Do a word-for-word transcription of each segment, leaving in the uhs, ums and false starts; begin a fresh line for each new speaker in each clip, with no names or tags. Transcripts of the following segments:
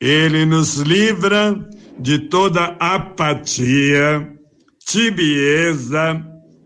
Ele nos livra de toda apatia, tibieza,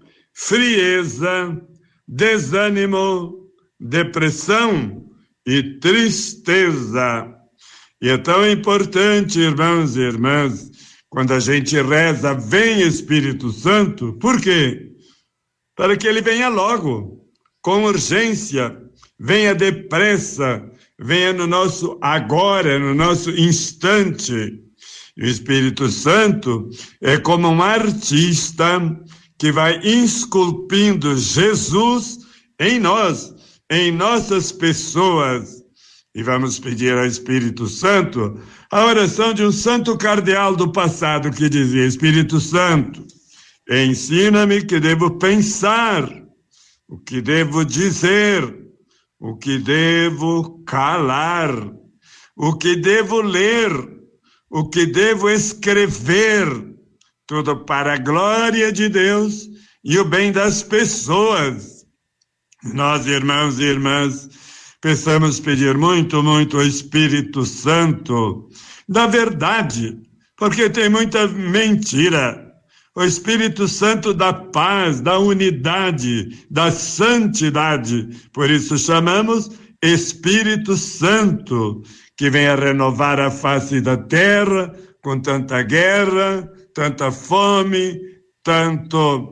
frieza, desânimo, depressão e tristeza. E é tão importante, irmãos e irmãs, quando a gente reza, vem Espírito Santo, por quê? Para que ele venha logo, com urgência, venha depressa, venha no nosso agora, no nosso instante. E o Espírito Santo é como um artista que vai esculpindo Jesus em nós, em nossas pessoas. E vamos pedir ao Espírito Santo a oração de um santo cardeal do passado que dizia: Espírito Santo, ensina-me que devo pensar, o que devo dizer, o que devo calar, o que devo ler, o que devo escrever, tudo para a glória de Deus e o bem das pessoas. Nós, irmãos e irmãs, precisamos pedir muito, muito ao Espírito Santo da verdade, porque tem muita mentira. O Espírito Santo da paz, da unidade, da santidade. Por isso chamamos Espírito Santo, que vem a renovar a face da terra com tanta guerra, tanta fome, tanto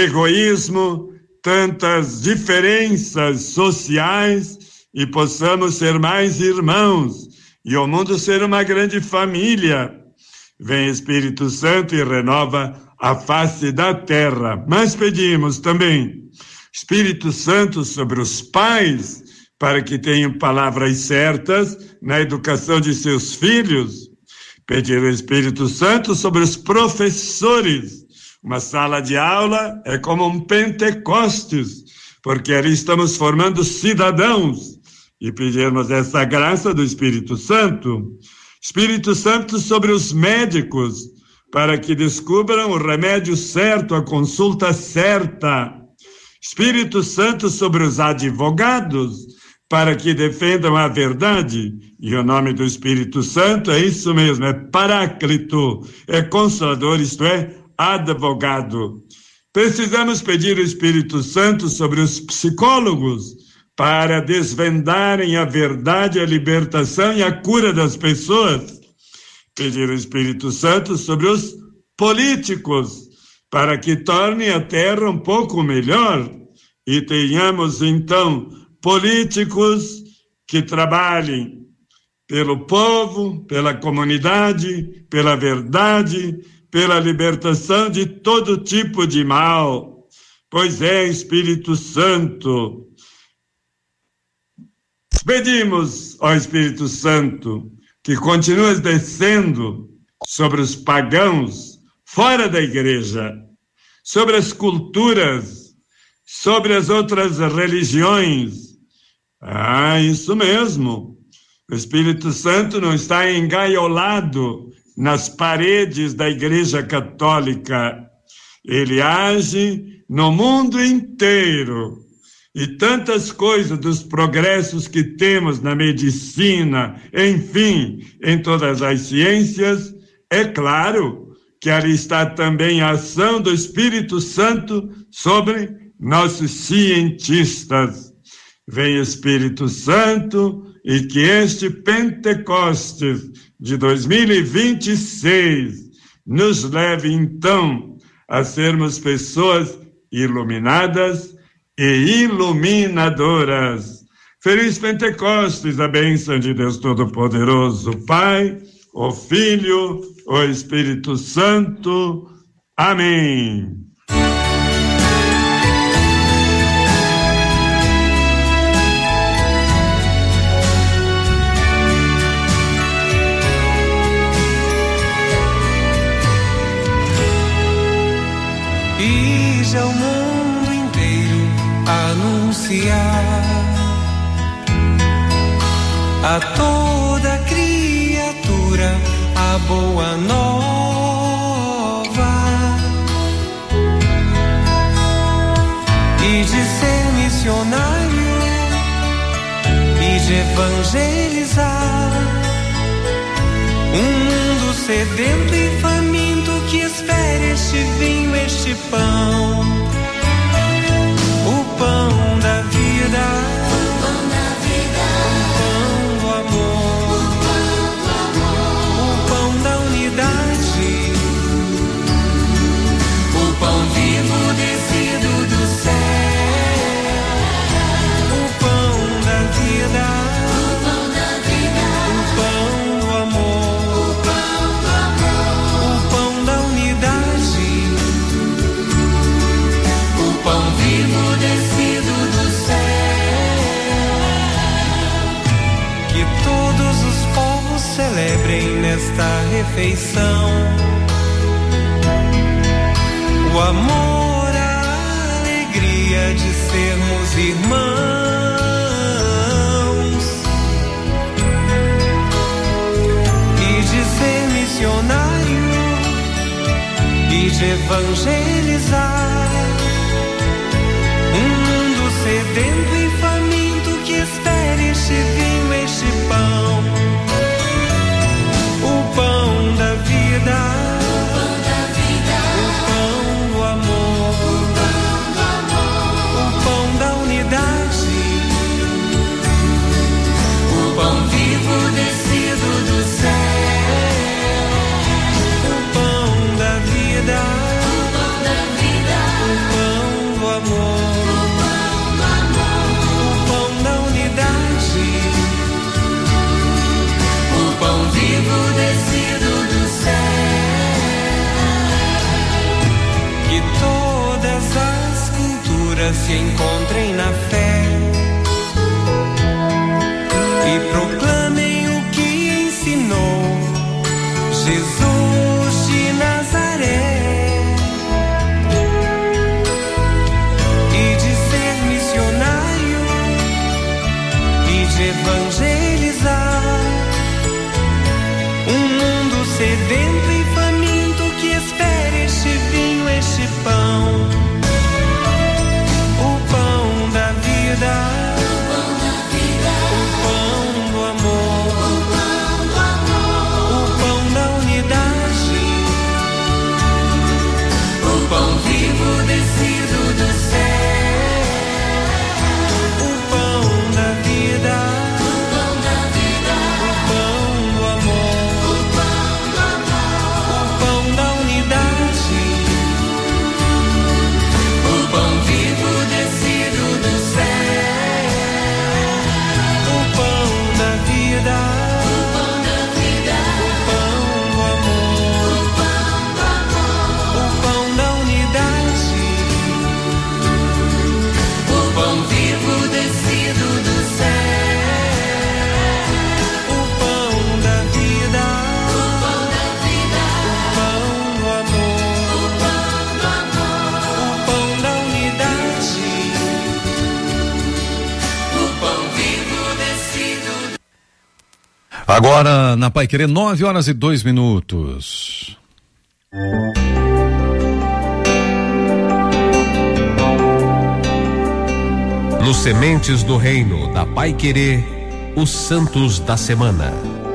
egoísmo, tantas diferenças sociais, e possamos ser mais irmãos, e o mundo ser uma grande família. Vem Espírito Santo e renova a face da terra. Mas pedimos também Espírito Santo sobre os pais, para que tenham palavras certas na educação de seus filhos. Pedir o Espírito Santo sobre os professores. Uma sala de aula é como um Pentecostes, porque ali estamos formando cidadãos. E pedirmos essa graça do Espírito Santo. Espírito Santo sobre os médicos, para que descubram o remédio certo, a consulta certa. Espírito Santo sobre os advogados, para que defendam a verdade. E o nome do Espírito Santo é isso mesmo, é Paráclito, é Consolador, isto é, advogado. Precisamos pedir o Espírito Santo sobre os psicólogos, para desvendarem a verdade, a libertação e a cura das pessoas. Pedir o Espírito Santo sobre os políticos, para que tornem a terra um pouco melhor e tenhamos, então, políticos que trabalhem pelo povo, pela comunidade, pela verdade, pela libertação de todo tipo de mal. Pois é, Espírito Santo. Pedimos ao Espírito Santo que continue descendo sobre os pagãos fora da igreja, sobre as culturas, sobre as outras religiões. Ah, isso mesmo. O Espírito Santo não está engaiolado nas paredes da Igreja Católica. Ele age no mundo inteiro. E tantas coisas dos progressos que temos na medicina, enfim, em todas as ciências, é claro que ali está também a ação do Espírito Santo sobre nossos cientistas. Vem Espírito Santo e que este Pentecostes de dois mil e vinte e seis nos leve então a sermos pessoas iluminadas e iluminadoras. Feliz Pentecostes, a bênção de Deus Todo-Poderoso, Pai, o Filho, o Espírito Santo. Amém.
E já o mundo inteiro anunciar a toda criatura a boa nova, e de ser missionário e de evangelizar sedento e faminto que espere este vinho, este pão, o pão da vida, o pão da vida, o pão do amor, o pão do amor, o pão da unidade, o pão vivo descido do céu, o pão da vida, o pão da vida, o pão do amor, o pão do amor, o pão da unidade, o pão vivo descido do céu. Que todos os povos celebrem nesta refeição o amor, a alegria de sermos irmãos e de ser missionário e de evangelizar um mundo sedento e faminto que espere este vinho, este pão, o pão da vida, o pão vivo descido do céu, o pão da vida, o pão da vida, o pão do amor, o pão do amor, o pão da unidade, o pão vivo descido do céu. Que todas as culturas se encontrem na fé e proclamem o que ensinou Jesus de Nazaré, e de ser missionário e de evangelizar um mundo sedento e faminto que espere este vinho, este pão, o pão da vida, o pão vivo descido do céu, o pão da vida, o pão da vida, o pão do amor, o pão do amor, o pão da unidade, o pão vivo descido do céu, o pão da vida, o pão da vida, o pão do amor, o pão do amor, o pão da unidade, o pão vivo descido do céu, o pão da vida, o pão da vida, o pão do amor, o pão do amor, o pão da unidade, o pão vivo descido.
Agora na Paiquerê, nove horas e dois minutos.
Nos Sementes do Reino da Paiquerê, os Santos da Semana.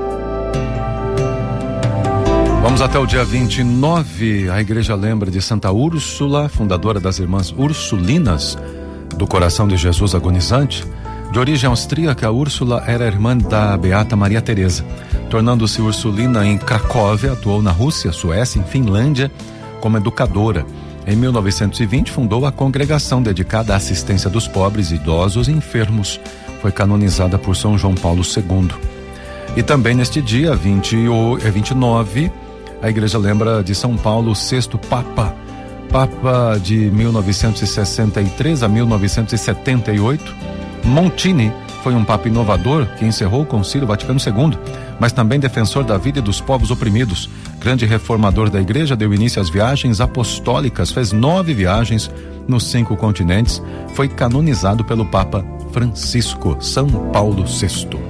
Vamos até o dia vinte e nove. A igreja lembra de Santa Úrsula, fundadora das Irmãs Ursulinas do Coração de Jesus Agonizante. De origem austríaca, a Úrsula era irmã da Beata Maria Teresa. Tornando-se ursulina em Cracóvia, atuou na Rússia, Suécia e Finlândia como educadora. Em mil novecentos e vinte, fundou a congregação dedicada à assistência dos pobres, idosos e enfermos. Foi canonizada por São João Paulo segundo. E também neste dia, vinte e nove, a igreja lembra de São Paulo sexto Papa. Papa de mil novecentos e sessenta e três a mil novecentos e setenta e oito. Montini foi um papa inovador que encerrou o Concílio Vaticano segundo, mas também defensor da vida e dos povos oprimidos. Grande reformador da igreja, deu início às viagens apostólicas, fez nove viagens nos cinco continentes, foi canonizado pelo Papa Francisco, São Paulo sexto.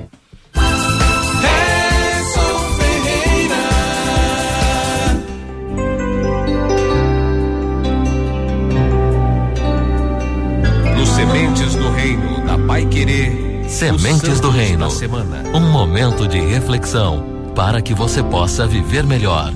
Sementes do Reino da Paiquerê.
Sementes do Reino. Um momento de reflexão para que você possa viver melhor.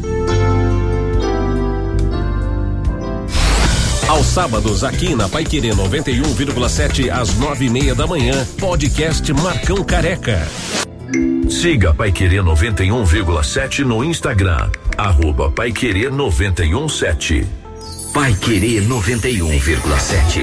Aos sábados, aqui na Paiquerê noventa e um vírgula sete, às nove e meia da manhã, podcast Marcão Careca.
Siga Paiquerê noventa e um vírgula sete no Instagram, arroba Paiquerê noventa e um sete. Paiquerê noventa e um vírgula sete.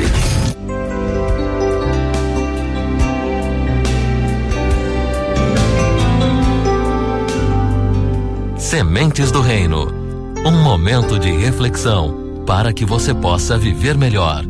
Sementes do Reino. Um momento de reflexão para que você possa viver melhor.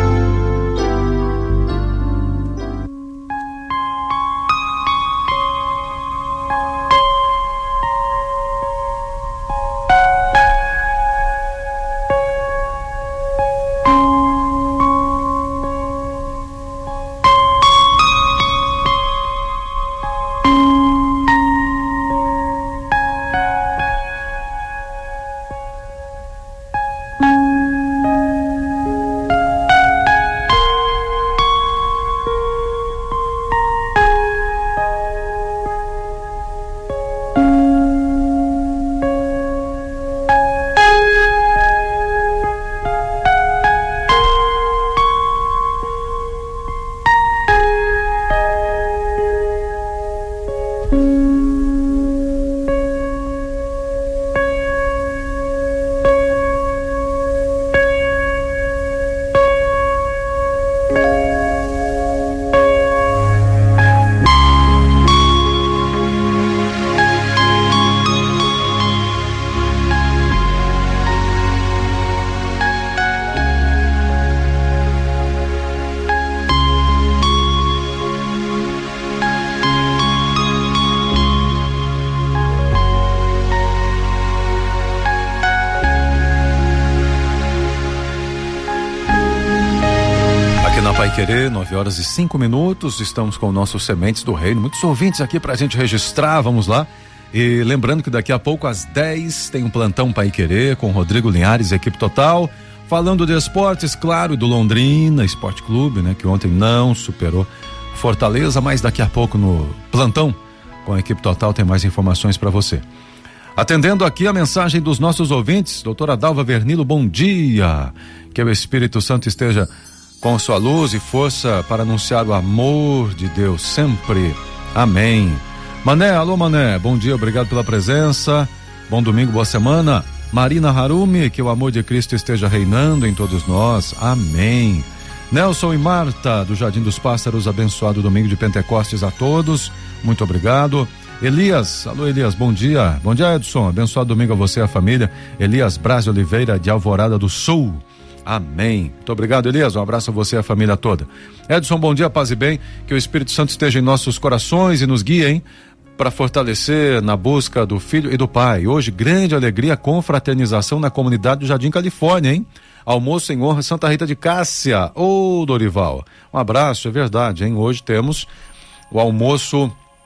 Paiquerê, nove horas e cinco minutos, estamos com o nosso Sementes do Reino, muitos ouvintes aqui pra gente registrar, vamos lá. E lembrando que daqui a pouco às dez tem um plantão Paiquerê com Rodrigo Linhares e equipe total, falando de esportes, claro, e do Londrina Esporte Clube, né, que ontem não superou Fortaleza, mas daqui a pouco no plantão com a equipe total tem mais informações para você. Atendendo aqui a mensagem dos nossos ouvintes, doutora Dalva Vernilo, bom dia, que o Espírito Santo esteja com sua luz e força para anunciar o amor de Deus sempre. Amém. Mané, alô Mané, bom dia, obrigado pela presença. Bom domingo, boa semana. Marina Harumi, que o amor de Cristo esteja reinando em todos nós. Amém. Nelson e Marta, do Jardim dos Pássaros, abençoado domingo de Pentecostes a todos. Muito obrigado. Elias, alô Elias, bom dia. Bom dia, Edson, abençoado domingo a você e a família. Elias Braz de Oliveira, de Alvorada do Sul. Amém. Muito obrigado, Elias. Um abraço a você e a família toda. Edson, bom dia, paz e bem. Que o Espírito Santo esteja em nossos corações e nos guie, hein? Para fortalecer na busca do Filho e do Pai. Hoje, grande alegria, confraternização na comunidade do Jardim Califórnia, hein? Almoço em honra Santa Rita de Cássia. Ô, Dorival. Um abraço, é verdade, hein? Hoje temos o almoço,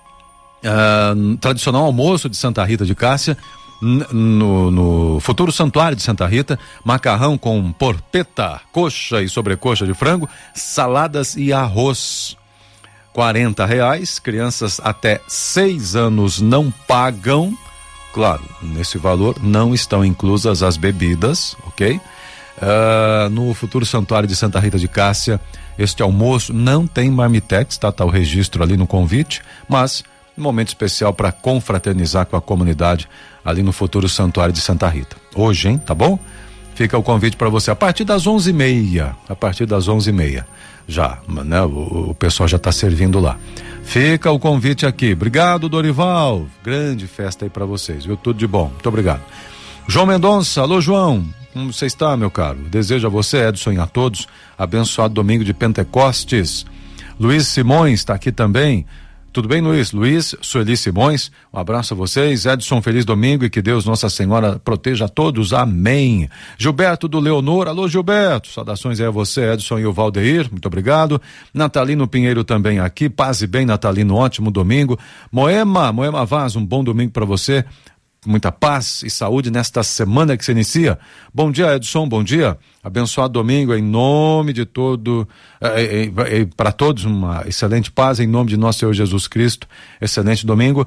uh, tradicional almoço de Santa Rita de Cássia, No, no futuro santuário de Santa Rita, macarrão com porpeta, coxa e sobrecoxa de frango, saladas e arroz. quarenta reais, crianças até seis anos não pagam. Claro, nesse valor não estão inclusas as bebidas, ok? Uh, no futuro santuário de Santa Rita de Cássia, este almoço não tem marmitex, tá? Tá o registro ali no convite, mas um momento especial para confraternizar com a comunidade ali no futuro santuário de Santa Rita. Hoje, hein? Tá bom? Fica o convite para você a partir das onze e meia, a partir das onze e meia, já, né? O, o pessoal já tá servindo lá. Fica o convite aqui. Obrigado, Dorival. Grande festa aí para vocês, viu? Tudo de bom. Muito obrigado. João Mendonça, alô João, como você está, meu caro? Desejo a você, Edson, e a todos, abençoado domingo de Pentecostes. Luiz Simões está aqui também. Tudo bem, Luiz? Luiz, Sueli Simões, um abraço a vocês. Edson, feliz domingo e que Deus Nossa Senhora proteja a todos. Amém. Gilberto do Leonor, alô Gilberto, saudações aí a você, Edson e o Valdeir, muito obrigado. Natalino Pinheiro também aqui, paz e bem, Natalino, ótimo domingo. Moema, Moema Vaz, um bom domingo para você. Muita paz e saúde nesta semana que se inicia. Bom dia, Edson, bom dia. Abençoado domingo em nome de todo, eh, eh, eh, para todos uma excelente paz em nome de nosso Senhor Jesus Cristo. Excelente domingo.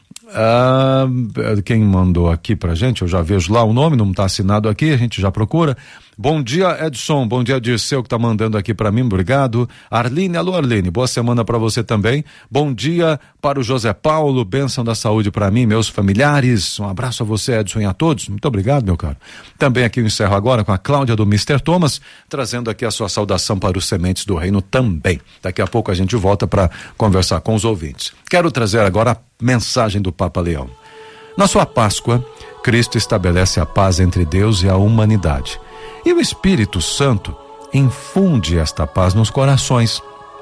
Ah, quem mandou aqui pra gente, eu já vejo lá o nome, não está assinado aqui, a gente já procura. Bom dia, Edson, bom dia, Dirceu, que tá mandando aqui pra mim, obrigado. Arline, alô Arline, boa semana pra você também. Bom dia para o José Paulo, bênção da saúde pra mim, meus familiares, um abraço a você, Edson, e a todos, muito obrigado, meu caro. Também aqui eu encerro agora com a Cláudia do mister Thomas, trazendo aqui a sua saudação para os sementes do reino também. Daqui a pouco a gente volta para conversar com os ouvintes. Quero trazer agora a mensagem do Papa Leão. Na sua Páscoa, Cristo estabelece a paz entre Deus e a humanidade. E o Espírito Santo infunde esta paz nos corações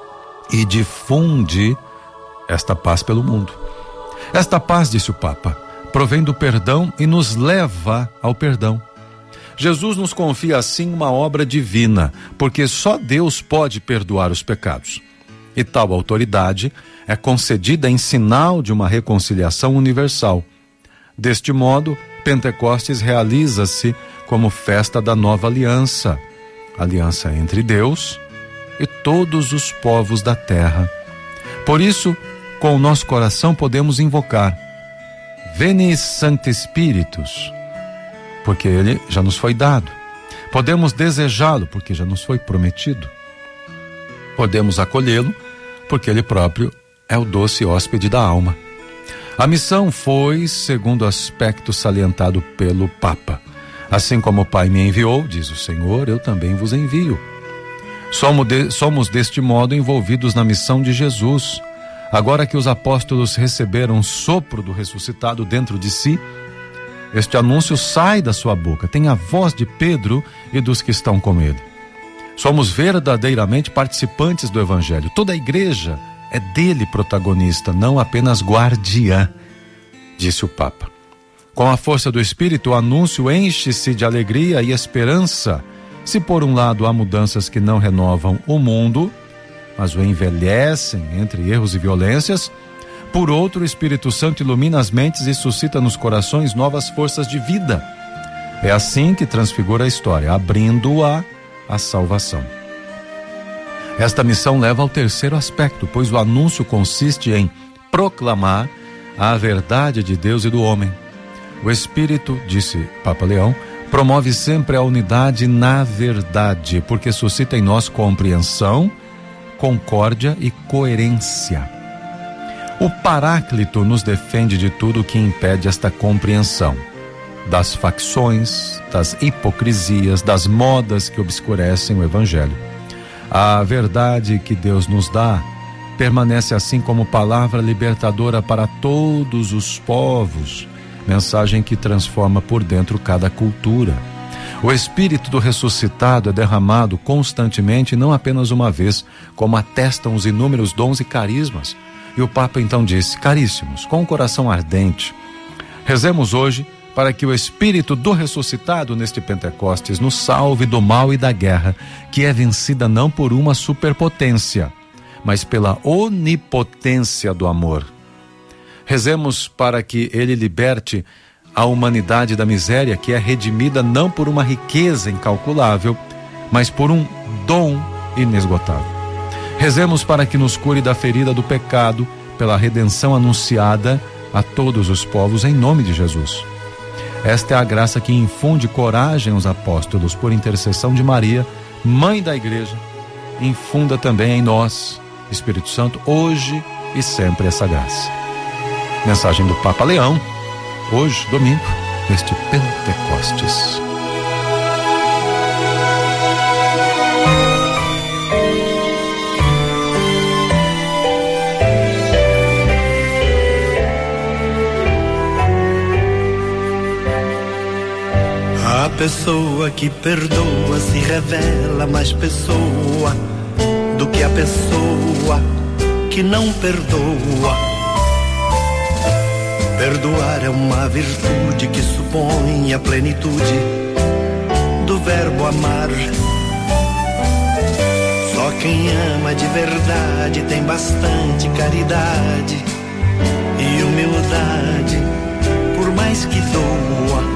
e difunde esta paz pelo mundo. Esta paz, disse o Papa, provém do perdão e nos leva ao perdão. Jesus nos confia assim uma obra divina, porque só Deus pode perdoar os pecados. E tal autoridade é concedida em sinal de uma reconciliação universal. Deste modo, Pentecostes realiza-se como festa da nova aliança, aliança entre Deus e todos os povos da terra. Por isso, com o nosso coração podemos invocar Veni Sancte Spiritus, porque ele já nos foi dado. Podemos desejá-lo, porque já nos foi prometido. Podemos acolhê-lo, porque ele próprio é o doce hóspede da alma. A missão foi segundo o aspecto salientado pelo Papa. Assim como o Pai me enviou, diz o Senhor, eu também vos envio. Somos, de, somos deste modo envolvidos na missão de Jesus. Agora que os apóstolos receberam o sopro do ressuscitado dentro de si, este anúncio sai da sua boca, tem a voz de Pedro e dos que estão com ele. Somos verdadeiramente participantes do Evangelho. Toda a igreja é dele protagonista, não apenas guardiã, disse o Papa. Com a força do Espírito, o anúncio enche-se de alegria e esperança. Se por um lado há mudanças que não renovam o mundo, mas o envelhecem entre erros e violências, por outro, o Espírito Santo ilumina as mentes e suscita nos corações novas forças de vida. É assim que transfigura a história, abrindo-a à salvação. Esta missão leva ao terceiro aspecto, pois o anúncio consiste em proclamar a verdade de Deus e do homem. O Espírito, disse Papa Leão, promove sempre a unidade na verdade, porque suscita em nós compreensão, concórdia e coerência. O Paráclito nos defende de tudo que impede esta compreensão, das facções, das hipocrisias, das modas que obscurecem o Evangelho. A verdade que Deus nos dá permanece assim como palavra libertadora para todos os povos, mensagem que transforma por dentro cada cultura. O Espírito do ressuscitado é derramado constantemente, não apenas uma vez, como atestam os inúmeros dons e carismas. E o Papa então disse: caríssimos, com o coração ardente, rezemos hoje para que o Espírito do ressuscitado neste Pentecostes nos salve do mal e da guerra, que é vencida não por uma superpotência, mas pela onipotência do amor. Rezemos para que ele liberte a humanidade da miséria, que é redimida não por uma riqueza incalculável, mas por um dom inesgotável. Rezemos para que nos cure da ferida do pecado, pela redenção anunciada a todos os povos em nome de Jesus. Esta é a graça que infunde coragem aos apóstolos por intercessão de Maria, mãe da igreja. Infunda também em nós, Espírito Santo, hoje e sempre essa graça. Mensagem do Papa Leão, hoje, domingo, neste Pentecostes.
A pessoa que perdoa se revela mais pessoa do que a pessoa que não perdoa. Perdoar é uma virtude que supõe a plenitude do verbo amar. Só quem ama de verdade tem bastante caridade e humildade, por mais que doa,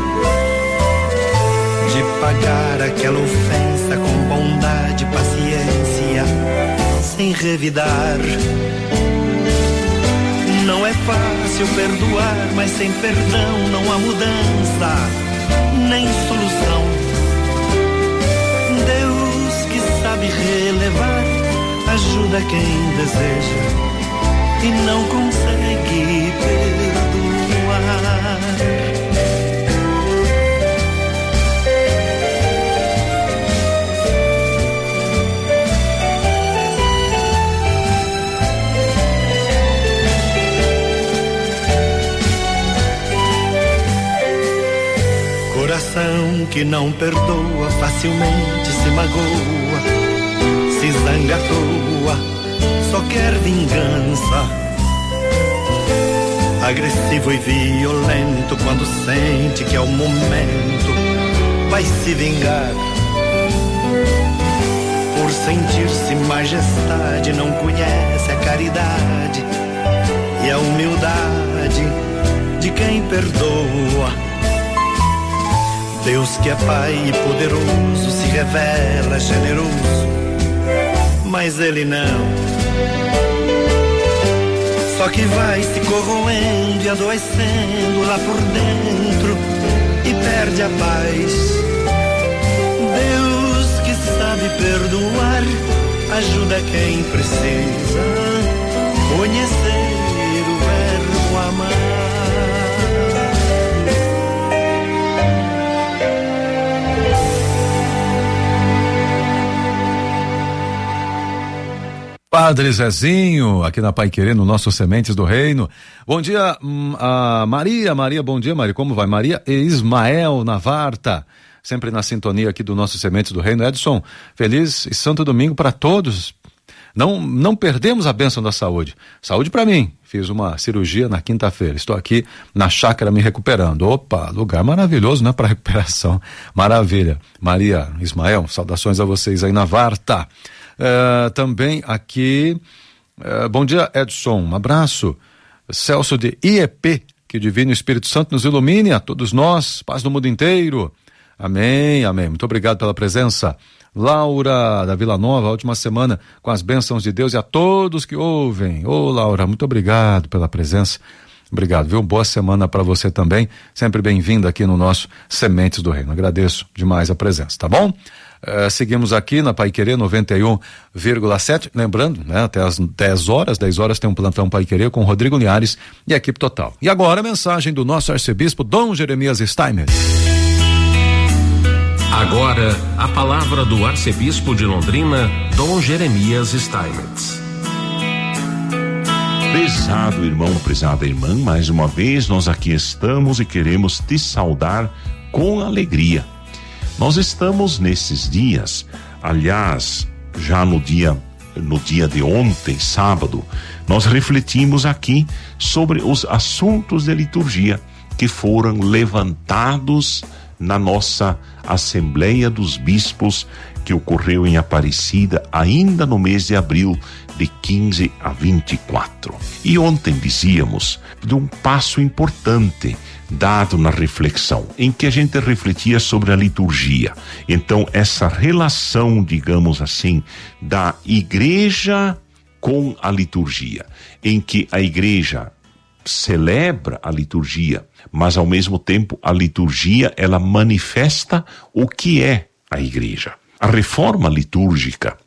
de pagar aquela ofensa com bondade e paciência, sem revidar. Não é fácil perdoar, mas sem perdão não há mudança, nem solução. Deus que sabe relevar, ajuda quem deseja e não consegue perdoar. Coração que não perdoa, facilmente se magoa, se zanga à toa, só quer vingança. Agressivo e violento, quando sente que é o momento, vai se vingar. Por sentir-se majestade, não conhece a caridade e a humildade de quem perdoa. Deus que é Pai e poderoso se revela generoso, mas Ele não. Só que vai se corroendo e adoecendo lá por dentro e perde a paz. Deus que sabe perdoar, ajuda quem precisa conhecer o verbo amar.
Padre Zezinho, aqui na Paiquerê, no nosso Sementes do Reino. Bom dia, a Maria, Maria, bom dia, Maria, como vai? Maria e Ismael Navarta, sempre na sintonia aqui do nosso Sementes do Reino. Edson, feliz e santo domingo para todos. Não, não perdemos a bênção da saúde. Saúde para mim. Fiz uma cirurgia na quinta-feira. Estou aqui na chácara me recuperando. Opa, lugar maravilhoso, né, para recuperação. Maravilha. Maria, Ismael, saudações a vocês aí na Varta. Uh, também aqui, uh, bom dia, Edson, um abraço. Celso de I E P, que o Divino Espírito Santo nos ilumine a todos nós, paz no mundo inteiro. Amém, amém. Muito obrigado pela presença. Laura da Vila Nova, a última semana com as bênçãos de Deus e a todos que ouvem. Ô, Laura, muito obrigado pela presença. Obrigado, viu? Boa semana para você também. Sempre bem-vindo aqui no nosso Sementes do Reino. Agradeço demais a presença, tá bom? Uh, seguimos aqui na Paiquerê noventa e um vírgula sete, lembrando, né, até as dez horas, dez horas tem um plantão Paiquerê com Rodrigo Linhares e a equipe total. E agora a mensagem do nosso arcebispo Dom Jeremias Steinmetz.
Agora a palavra do arcebispo de Londrina, Dom Jeremias Steinmetz.
Prezado irmão, prezada irmã, mais uma vez nós aqui estamos e queremos te saudar com alegria. Nós estamos nesses dias, aliás, já no dia, no dia de ontem, sábado, nós refletimos aqui sobre os assuntos de liturgia que foram levantados na nossa Assembleia dos Bispos, que ocorreu em Aparecida ainda no mês de abril, de quinze a vinte e quatro. E ontem dizíamos de um passo importante dado na reflexão, em que a gente refletia sobre a liturgia. Então, essa relação, digamos assim, da igreja com a liturgia, em que a igreja celebra a liturgia, mas ao mesmo tempo a liturgia ela manifesta o que é a igreja. A reforma litúrgica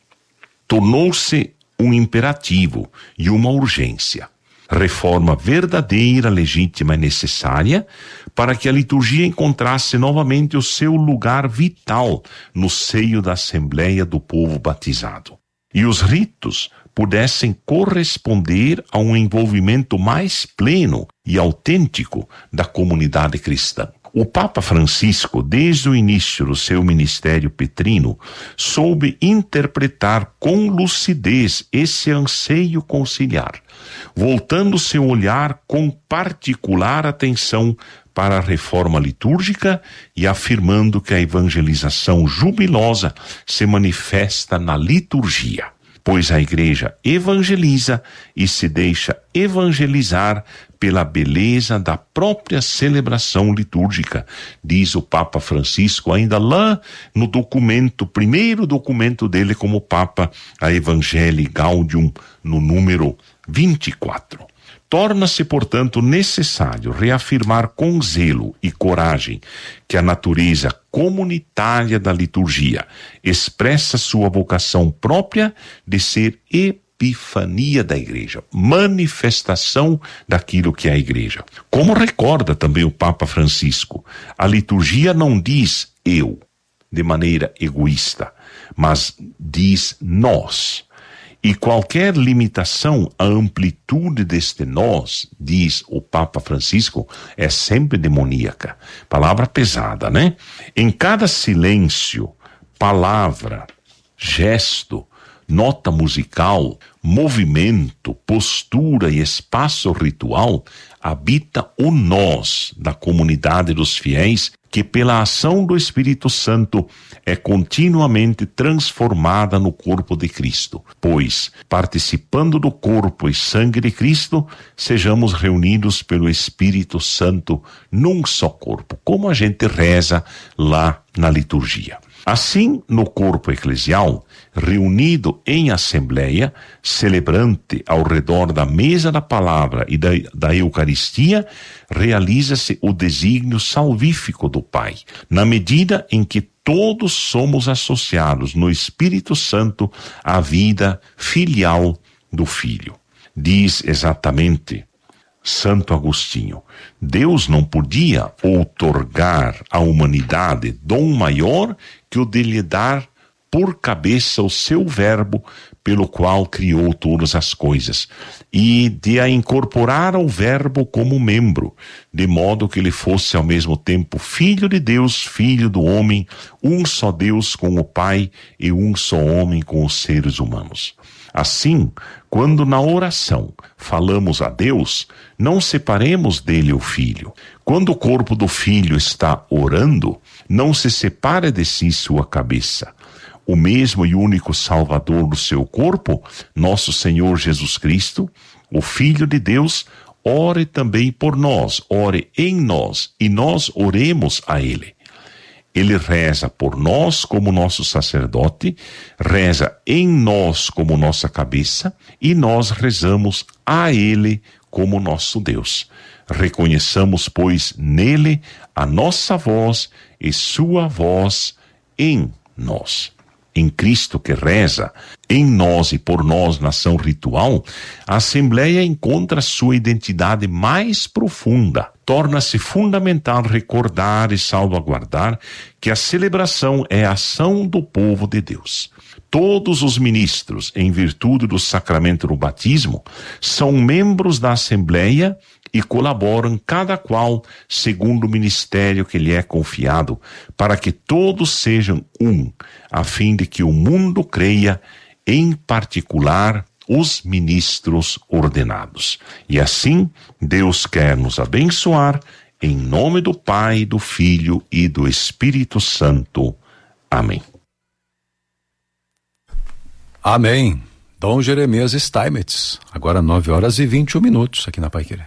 tornou-se um imperativo e uma urgência. Reforma verdadeira, legítima e necessária para que a liturgia encontrasse novamente o seu lugar vital no seio da Assembleia do povo batizado. E os ritos pudessem corresponder a um envolvimento mais pleno e autêntico da comunidade cristã. O Papa Francisco, desde o início do seu ministério petrino, soube interpretar com lucidez esse anseio conciliar, voltando seu olhar com particular atenção para a reforma litúrgica e afirmando que a evangelização jubilosa se manifesta na liturgia, pois a igreja evangeliza e se deixa evangelizar pela beleza da própria celebração litúrgica, diz o Papa Francisco, ainda lá no documento, primeiro documento dele como Papa, a Evangelii Gaudium, no número vinte e quatro. Torna-se, portanto, necessário reafirmar com zelo e coragem que a natureza comunitária da liturgia expressa sua vocação própria de ser epifania da igreja, manifestação daquilo que é a igreja. Como recorda também o Papa Francisco, a liturgia não diz eu, de maneira egoísta, mas diz nós. E qualquer limitação à amplitude deste nós, diz o Papa Francisco, é sempre demoníaca. Palavra pesada, né? Em cada silêncio, palavra, gesto, nota musical, movimento, postura e espaço ritual, habita o nós da comunidade dos fiéis, que pela ação do Espírito Santo é continuamente transformada no corpo de Cristo. Pois, participando do corpo e sangue de Cristo, sejamos reunidos pelo Espírito Santo num só corpo, como a gente reza lá na liturgia. Assim, no corpo eclesial, reunido em assembleia, celebrante ao redor da mesa da palavra e da, da Eucaristia, realiza-se o desígnio salvífico do Pai, na medida em que todos somos associados no Espírito Santo à vida filial do Filho. Diz exatamente Santo Agostinho: Deus não podia outorgar à humanidade dom maior que o de lhe dar por cabeça o seu verbo, pelo qual criou todas as coisas, e de a incorporar ao verbo como membro, de modo que ele fosse ao mesmo tempo filho de Deus, filho do homem, um só Deus com o Pai e um só homem com os seres humanos. Assim, quando na oração falamos a Deus, não separemos dele o Filho. Quando o corpo do Filho está orando, não se separe de si sua cabeça. O mesmo e único Salvador do seu corpo, nosso Senhor Jesus Cristo, o Filho de Deus, ore também por nós, ore em nós, e nós oremos a Ele. Ele reza por nós como nosso sacerdote, reza em nós como nossa cabeça, e nós rezamos a Ele como nosso Deus. Reconheçamos, pois, nele a nossa voz e sua voz em nós. Em Cristo que reza, em nós e por nós na ação ritual, a Assembleia encontra sua identidade mais profunda. Torna-se fundamental recordar e salvaguardar que a celebração é a ação do povo de Deus. Todos os ministros, em virtude do sacramento do batismo, são membros da Assembleia e colaboram cada qual segundo o ministério que lhe é confiado, para que todos sejam um, a fim de que o mundo creia, em particular os ministros ordenados. E assim, Deus quer nos abençoar, em nome do Pai, do Filho e do Espírito Santo. Amém.
Amém. Dom Jeremias Steinmetz, agora nove horas e vinte e um minutos aqui na Paiquerê.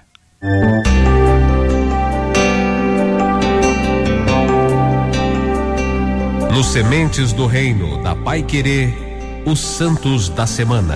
Nos Sementes do Reino da Paiquerê, os Santos da Semana.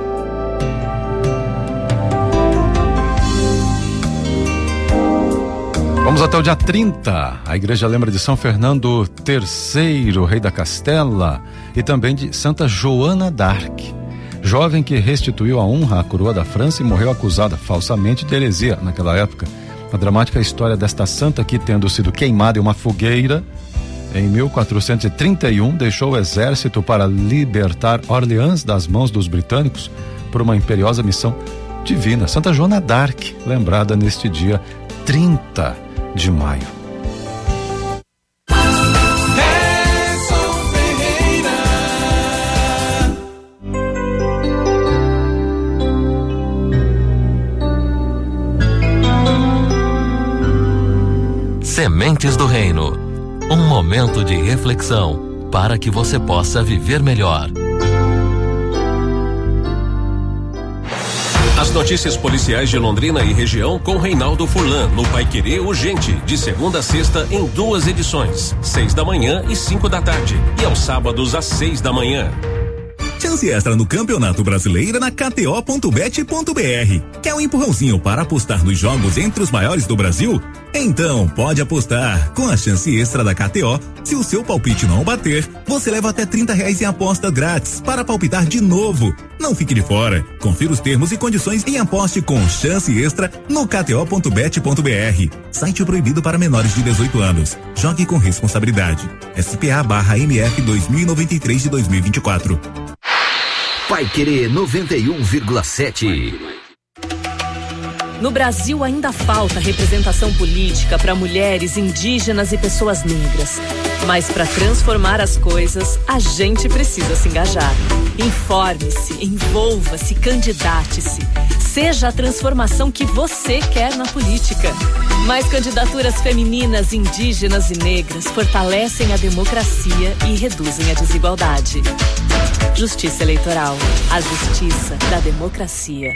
Vamos até o dia trinta. A igreja lembra de São Fernando terceiro, rei da Castela, e também de Santa Joana d'Arc, jovem que restituiu a honra à coroa da França e morreu acusada falsamente de heresia naquela época. A dramática história desta santa, que tendo sido queimada em uma fogueira em mil quatrocentos e trinta e um, deixou o exército para libertar Orleans das mãos dos britânicos por uma imperiosa missão divina. Santa Joana d'Arc, lembrada neste dia trinta de maio.
Sementes do Reino, um momento de reflexão para que você possa viver melhor.
As notícias policiais de Londrina e região com Reinaldo Furlan, no Paiquerê Urgente, de segunda a sexta em duas edições, seis da manhã e cinco da tarde, e aos sábados às seis da manhã.
Chance extra no Campeonato Brasileiro na K T O ponto bet ponto B R. Quer um empurrãozinho para apostar nos jogos entre os maiores do Brasil? Então, pode apostar. Com a chance extra da K T O, se o seu palpite não bater, você leva até trinta reais em aposta grátis para palpitar de novo. Não fique de fora. Confira os termos e condições e aposte com chance extra no K T O ponto bet ponto B R. Site proibido para menores de dezoito anos. Jogue com responsabilidade. S P A barra M F dois mil e noventa e três de dois mil e vinte e quatro.
Paiquerê noventa e um vírgula sete.
No Brasil ainda falta representação política para mulheres, indígenas e pessoas negras. Mas para transformar as coisas, a gente precisa se engajar. Informe-se, envolva-se, candidate-se. Seja a transformação que você quer na política. Mais candidaturas femininas, indígenas e negras fortalecem a democracia e reduzem a desigualdade. Justiça Eleitoral. A justiça da democracia.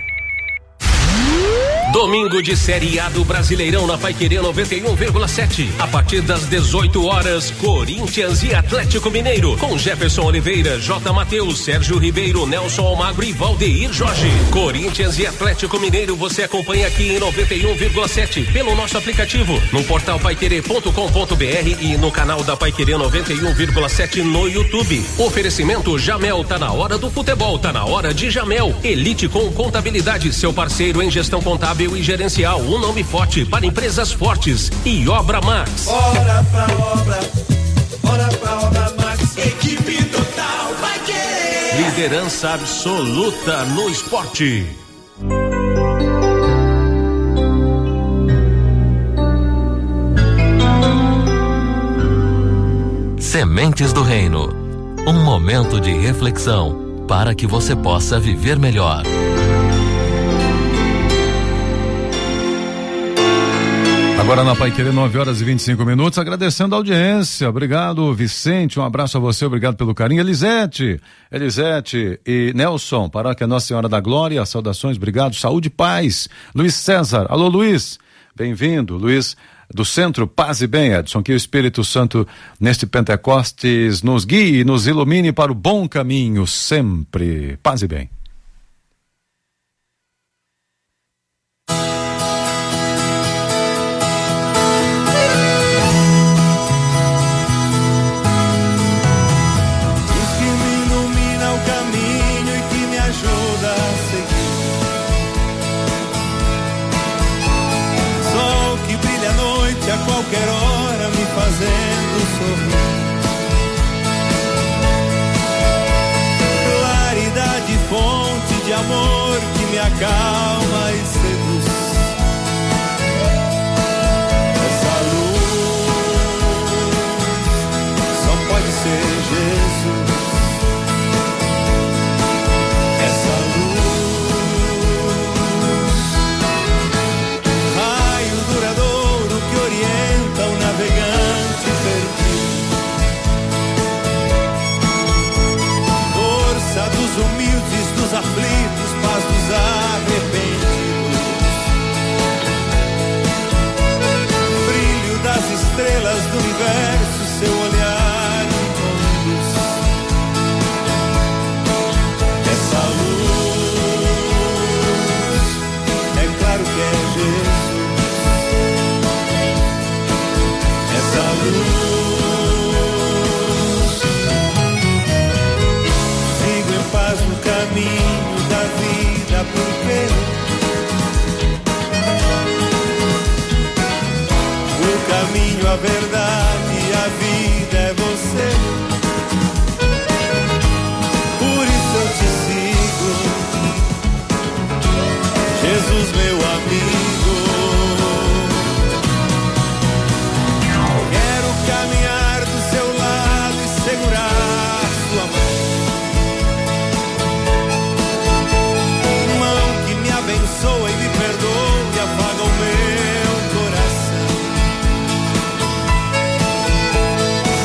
Domingo de Série A do Brasileirão na Paiquerê noventa e um vírgula sete. A partir das dezoito horas, Corinthians e Atlético Mineiro. Com Jefferson Oliveira, J. Mateus, Sérgio Ribeiro, Nelson Almagro e Valdeir Jorge. Corinthians e Atlético Mineiro você acompanha aqui em noventa e um vírgula sete pelo nosso aplicativo, no portal paiquerê ponto com ponto B R e no canal da Paiquerê noventa e um vírgula sete no YouTube. Oferecimento Jamel, tá na hora do futebol, tá na hora de Jamel. Elite com Contabilidade, seu parceiro em gestão contábil e gerencial, um nome forte para empresas fortes. E Obra Max.
Bora pra obra, bora pra Obra Max, equipe total vai querer.
Liderança absoluta no esporte.
Sementes do Reino. Um momento de reflexão para que você possa viver melhor.
Agora na Paiquerê, nove horas e vinte e cinco minutos, agradecendo a audiência. Obrigado, Vicente, um abraço a você, obrigado pelo carinho. Elisete, Elisete e Nelson, Paróquia Nossa Senhora da Glória, saudações, obrigado, saúde e paz. Luiz César, alô Luiz, bem-vindo, Luiz do Centro, paz e bem, Edson, que o Espírito Santo neste Pentecostes nos guie e nos ilumine para o bom caminho sempre, paz e bem.
A qualquer hora me fazendo sorrir. Claridade, fonte de amor que me acalma e seduz. Essa luz só pode ser Jesus. Essa luz, raio duradouro que orienta o navegante perdido. Força dos humildes, dos aflitos, paz dos arrependidos. Brilho das estrelas do universo, seu olhar me conduz. Essa luz, é claro que é Jesus. Essa luz, sigo em paz no caminho da vida, porque o caminho, a verdade e a vida é você. Por isso eu te sigo, Jesus meu amigo. Caminhar do seu lado e segurar sua mão, mão que me abençoa e me perdoa e apaga o meu coração.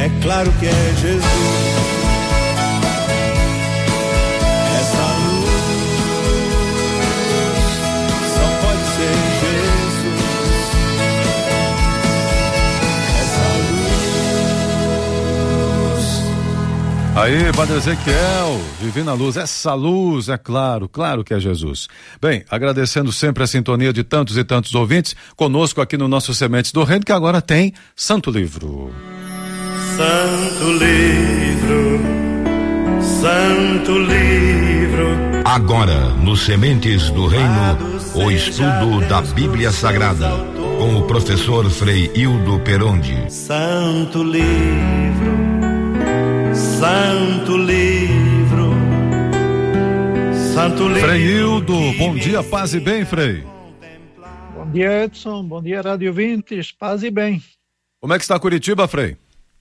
É claro que é Jesus. Essa luz só pode ser Jesus. Essa luz.
Aí, Padre Ezequiel, Divina Luz, essa luz, é claro, claro que é Jesus. Bem, agradecendo sempre a sintonia de tantos e tantos ouvintes, conosco aqui no nosso Sementes do Reino, que agora tem Santo Livro.
Santo Livro, Santo Livro.
Agora, no Sementes do Reino, o estudo da Bíblia Sagrada, com o professor Frei Hildo Perondi.
Santo Livro, Santo Livro, Santo Livro.
Frei Hildo, bom dia, paz e bem, Frei.
Bom dia, Edson, bom dia, Rádio Vintes, paz e bem.
Como é que está Curitiba, Frei?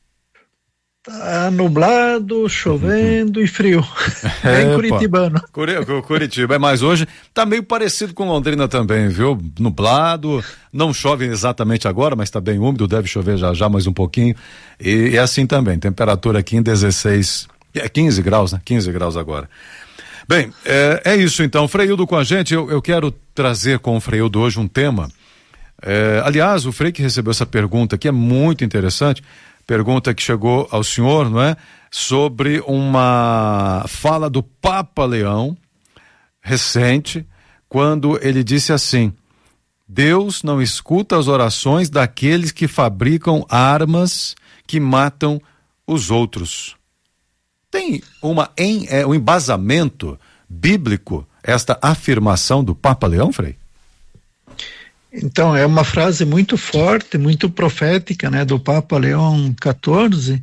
Tá nublado, chovendo e frio. Bem curitibano.
Curitiba, é, mas hoje tá meio parecido com Londrina também, viu? Nublado, não chove exatamente agora, mas tá bem úmido, deve chover já já mais um pouquinho. E é assim também, temperatura aqui em dezesseis, é quinze graus, né? quinze graus agora. Bem, é, é isso então. Frei Hildo com a gente, eu, eu quero trazer com o Frei Hildo hoje um tema. É, aliás, o Frei que recebeu essa pergunta aqui é muito interessante. Pergunta que chegou ao senhor, não é? Sobre uma fala do Papa Leão, recente, quando ele disse assim: Deus não escuta as orações daqueles que fabricam armas que matam os outros. Tem uma, em, é, um embasamento bíblico esta afirmação do Papa Leão, Frei?
Então, é uma frase muito forte, muito profética, né, do Papa Leão quatorze,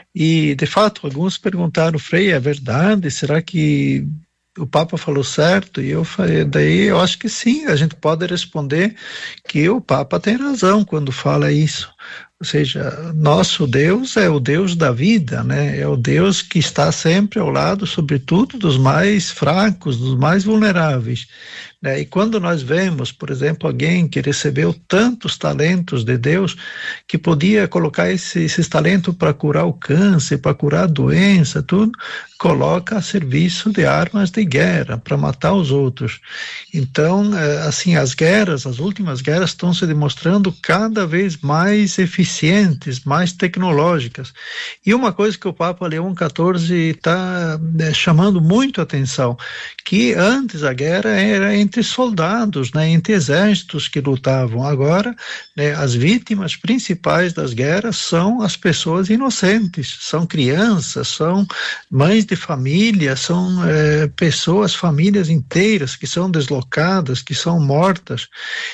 e, de fato, alguns perguntaram, Frei, é verdade? Será que o Papa falou certo? E eu falei, daí eu acho que sim, a gente pode responder que o Papa tem razão quando fala isso. Ou seja, nosso Deus é o Deus da vida, né? É o Deus que está sempre ao lado, sobretudo, dos mais fracos, dos mais vulneráveis. Né? E quando nós vemos, por exemplo, alguém que recebeu tantos talentos de Deus, que podia colocar esse, esses talentos para curar o câncer, para curar a doença, tudo, coloca a serviço de armas de guerra, para matar os outros. Então, assim, as guerras, as últimas guerras estão se demonstrando cada vez mais eficientes, mais tecnológicas. E uma coisa que o Papa Leão quatorze está né, chamando muito a atenção, que antes a guerra era entre soldados, né, entre exércitos que lutavam. Agora, né, as vítimas principais das guerras são as pessoas inocentes, são crianças, são mães de família, são é, pessoas, famílias inteiras que são deslocadas, que são mortas,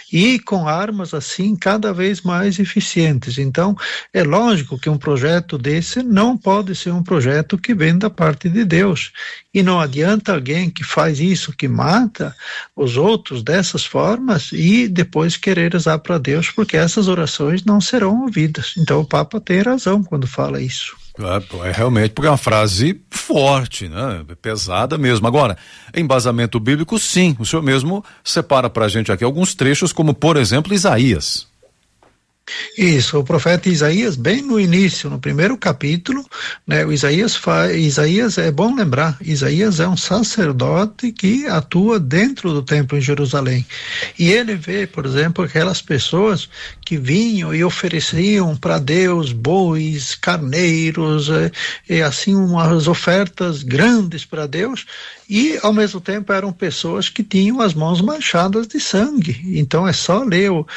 e com armas assim cada vez mais eficientes. Então, é lógico que um projeto desse não pode ser um projeto que vem da parte de Deus. E não adianta alguém que faz isso, que mata os outros dessas formas e depois querer rezar para Deus, porque essas orações não serão ouvidas. Então o Papa tem razão quando fala isso.
É, é realmente, porque é uma frase forte, né? Pesada mesmo. Agora, embasamento bíblico, sim. O senhor mesmo separa pra gente aqui alguns trechos, como por exemplo Isaías.
Isso, o profeta Isaías, bem no início, no primeiro capítulo, né, o Isaías faz, Isaías é bom lembrar, Isaías é um sacerdote que atua dentro do templo em Jerusalém, e ele vê, por exemplo, aquelas pessoas que vinham e ofereciam para Deus bois, carneiros, e, e assim umas ofertas grandes para Deus, e ao mesmo tempo eram pessoas que tinham as mãos manchadas de sangue. Então é só ler o,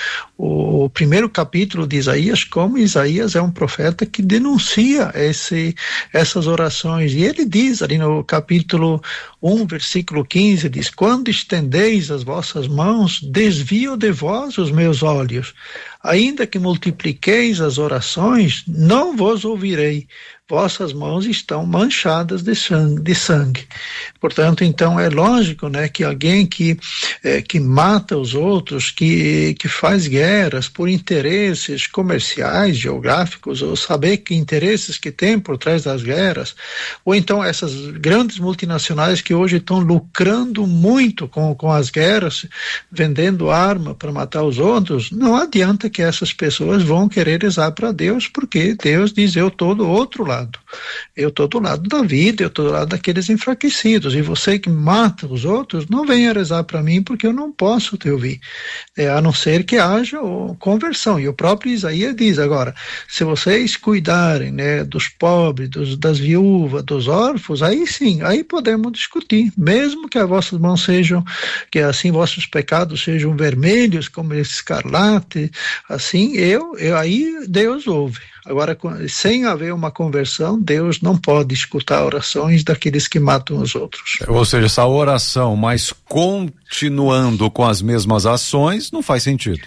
o primeiro capítulo de Isaías, como Isaías é um profeta que denuncia esse, essas orações, e ele diz ali no capítulo um, versículo quinze, diz: quando estendeis as vossas mãos, desvio de vós os meus olhos, ainda que multipliqueis as orações, não vos ouvirei, vossas mãos estão manchadas de sangue, de sangue. Portanto, então é lógico, né, que alguém que, é, que mata os outros, que, que faz guerras por interesses comerciais, geográficos, ou saber que interesses que tem por trás das guerras, ou então essas grandes multinacionais que hoje estão lucrando muito com, com as guerras, vendendo arma para matar os outros, não adianta que essas pessoas vão querer rezar para Deus, porque Deus diz, eu estou do outro lado, eu estou do lado da vida, eu estou do lado daqueles enfraquecidos, e você que mata os outros, não venha rezar para mim, porque eu não posso te ouvir, é, a não ser que haja oh, conversão. E o próprio Isaías diz, agora, se vocês cuidarem, né, dos pobres, dos, das viúvas, dos órfãos, aí sim, aí podemos discutir, mesmo que as vossas mãos sejam, que assim vossos pecados sejam vermelhos, como esse escarlate, assim, eu, eu aí Deus ouve. Agora, sem haver uma conversão, Deus não pode escutar orações daqueles que matam os outros.
Ou seja, essa oração, mas continuando com as mesmas ações, não faz sentido.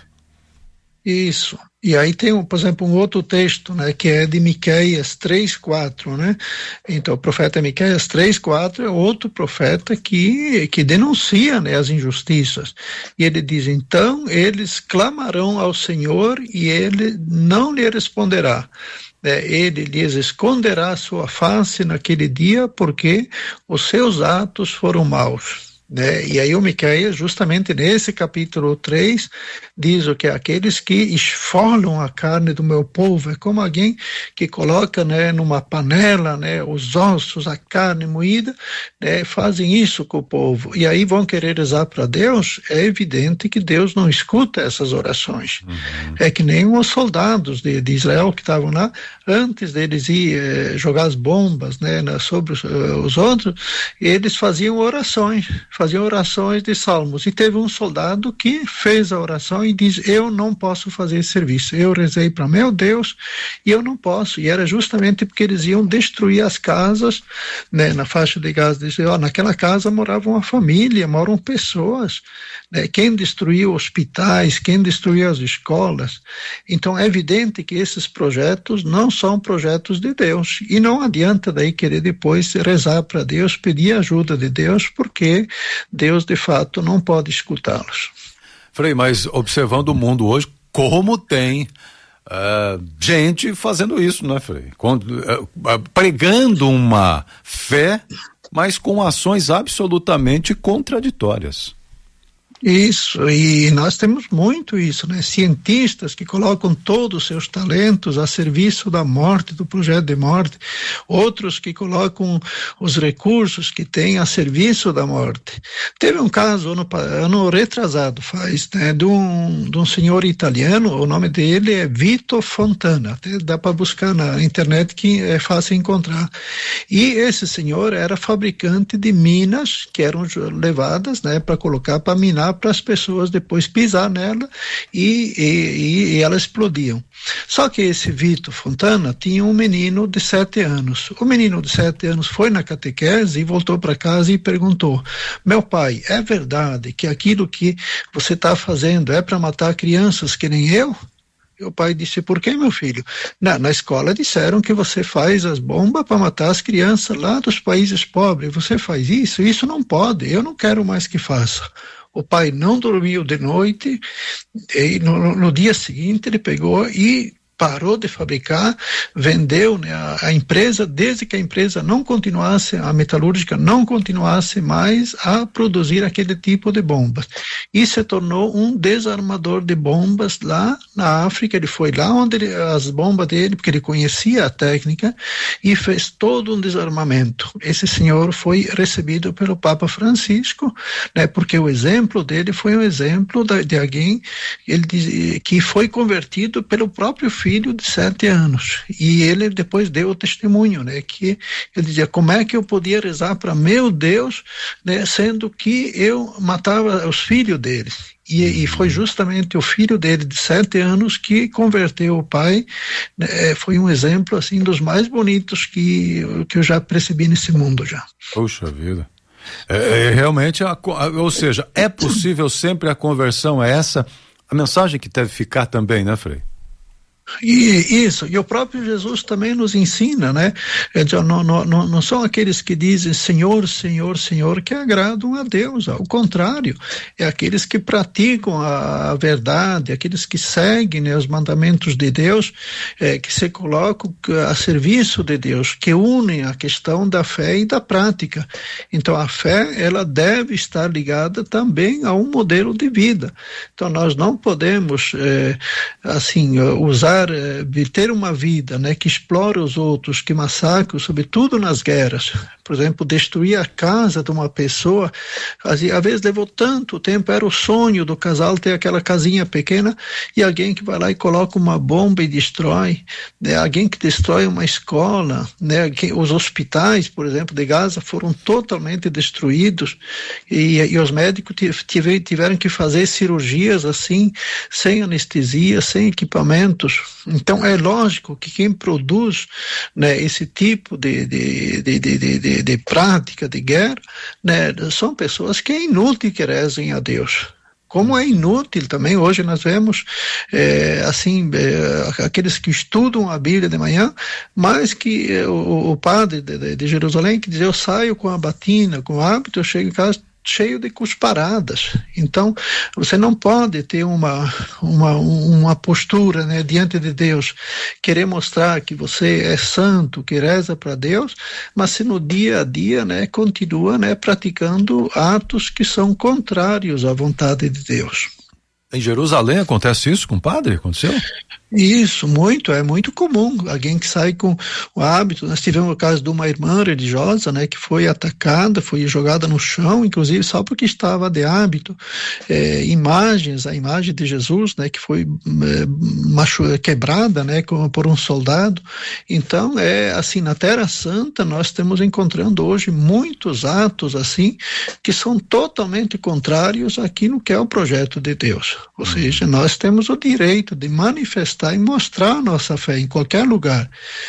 Isso. E aí tem, por exemplo, um outro texto, né, que é de Miqueias três, quatro, né? Então, o profeta Miqueias três, quatro é outro profeta que, que denuncia, né, as injustiças. E ele diz, então, eles clamarão ao Senhor e ele não lhe responderá. É, ele lhes esconderá a sua face naquele dia, porque os seus atos foram maus. Né? E aí o Miqueias, justamente nesse capítulo três, diz o que aqueles que esfolam a carne do meu povo, é como alguém que coloca, né, numa panela, né, os ossos, a carne moída, né, fazem isso com o povo, e aí vão querer rezar para Deus. É evidente que Deus não escuta essas orações. Uhum. É que nem os soldados de, de Israel que estavam lá, antes deles ir eh, jogar as bombas, né, na, sobre os, uh, os outros, eles faziam orações, faziam orações de salmos, e teve um soldado que fez a oração e diz, eu não posso fazer esse serviço, eu rezei para meu Deus e eu não posso, e era justamente porque eles iam destruir as casas, né, na faixa de Gaza, dizer, ó, naquela casa morava uma família, moram pessoas, né, quem destruiu hospitais, quem destruiu as escolas. Então é evidente que esses projetos não são projetos de Deus, e não adianta daí querer depois rezar para Deus, pedir ajuda de Deus, porque Deus, de fato, não pode escutá-los.
Frei, mas observando o mundo hoje, como tem uh, gente fazendo isso, né, Frei? Com, uh, uh, pregando uma fé, mas com ações absolutamente contraditórias.
Isso, e nós temos muito isso, né? Cientistas que colocam todos os seus talentos a serviço da morte, do projeto de morte, outros que colocam os recursos que têm a serviço da morte. Teve um caso ano, ano retrasado, faz, né, de um, de um senhor italiano, o nome dele é Vito Fontana, até dá para buscar na internet que é fácil encontrar. E esse senhor era fabricante de minas que eram levadas, né, para colocar, para minar, para as pessoas depois pisar nela e, e, e elas explodiam. Só que esse Vito Fontana tinha um menino de sete anos. O menino de sete anos foi na catequese e voltou para casa e perguntou, meu pai, é verdade que aquilo que você está fazendo é para matar crianças que nem eu? E o pai disse, por que, meu filho? Na, na escola disseram que você faz as bombas para matar as crianças lá dos países pobres. Você faz isso? Isso não pode, eu não quero mais que faça. O pai não dormiu de noite, e no, no dia seguinte ele pegou e parou de fabricar, vendeu, né, a, a empresa, desde que a empresa não continuasse, a metalúrgica não continuasse mais a produzir aquele tipo de bombas. E se tornou um desarmador de bombas lá na África. Ele foi lá onde ele, as bombas dele, porque ele conhecia a técnica, e fez todo um desarmamento. Esse senhor foi recebido pelo Papa Francisco, né, porque o exemplo dele foi um exemplo de, de alguém ele diz, que foi convertido pelo próprio filho filho de sete anos, e ele depois deu o testemunho, né, que ele dizia, como é que eu podia rezar para meu Deus, né, sendo que eu matava os filhos deles, e, e foi justamente o filho dele de sete anos que converteu o pai, né, foi um exemplo assim dos mais bonitos que, que eu já percebi nesse mundo já.
Puxa vida. É, é, realmente, a, a, ou seja, é possível sempre a conversão, é essa a mensagem que deve ficar também, né, Frei?
E isso, e o próprio Jesus também nos ensina, né? Não, não, não, não são aqueles que dizem Senhor, Senhor, Senhor que agradam a Deus, ao contrário, é aqueles que praticam a, a verdade, aqueles que seguem, né, os mandamentos de Deus, é, que se colocam a serviço de Deus, que unem a questão da fé e da prática. Então a fé, ela deve estar ligada também a um modelo de vida. Então nós não podemos, é, assim, usar ter uma vida, né, que explora os outros, que massacra, sobretudo nas guerras. Por exemplo, destruir a casa de uma pessoa, às vezes levou tanto tempo, era o sonho do casal ter aquela casinha pequena, e alguém que vai lá e coloca uma bomba e destrói, né, alguém que destrói uma escola, né, os hospitais, por exemplo, de Gaza foram totalmente destruídos, e, e os médicos tive, tiveram que fazer cirurgias assim, sem anestesia, sem equipamentos. Então é lógico que quem produz, né, esse tipo de, de, de, de, de, de prática de guerra, né, são pessoas que é inútil que rezem a Deus. Como é inútil também, hoje nós vemos é, assim, é, aqueles que estudam a Bíblia de manhã, mas que é, o, o padre de, de, de Jerusalém que diz, eu saio com a batina, com o hábito, eu chego em casa cheio de cusparadas. Então você não pode ter uma uma, uma postura, né, diante de Deus, querer mostrar que você é santo, que reza para Deus, mas se no dia a dia, né, continua, né, praticando atos que são contrários à vontade de Deus.
Em Jerusalém acontece isso com o padre? Aconteceu?
Isso, muito, é muito comum, alguém que sai com o hábito. Nós tivemos o caso de uma irmã religiosa, né, que foi atacada, foi jogada no chão, inclusive só porque estava de hábito, é, imagens, a imagem de Jesus, né, que foi é, machu- quebrada, né, com, por um soldado. Então, é assim, na Terra Santa nós estamos encontrando hoje muitos atos assim, que são totalmente contrários àquilo que é o projeto de Deus. Ou seja, nós temos o direito de manifestar e mostrar a nossa fé em qualquer lugar,